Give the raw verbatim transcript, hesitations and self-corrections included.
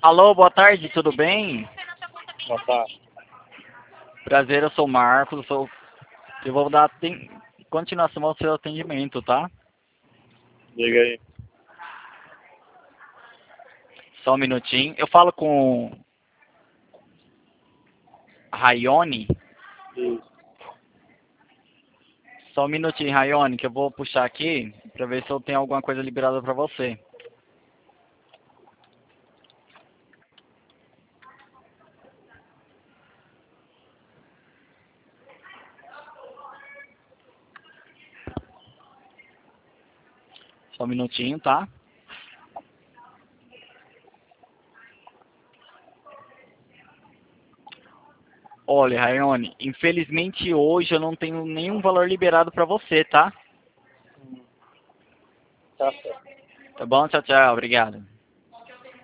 Alô, boa tarde, tudo bem? Boa tarde. Prazer, eu sou o Marcos, eu, sou... eu vou dar tem... continuação ao seu atendimento, tá? Diga aí. Só um minutinho. Eu falo com Rayone. Isso. Só um minutinho, Rayone, que eu vou puxar aqui pra ver se eu tenho alguma coisa liberada pra você. Só um minutinho, tá? Olha, Rayone, infelizmente hoje eu não tenho nenhum valor liberado pra você, tá? Tá certo. Tá bom? Tchau, tchau. Obrigado.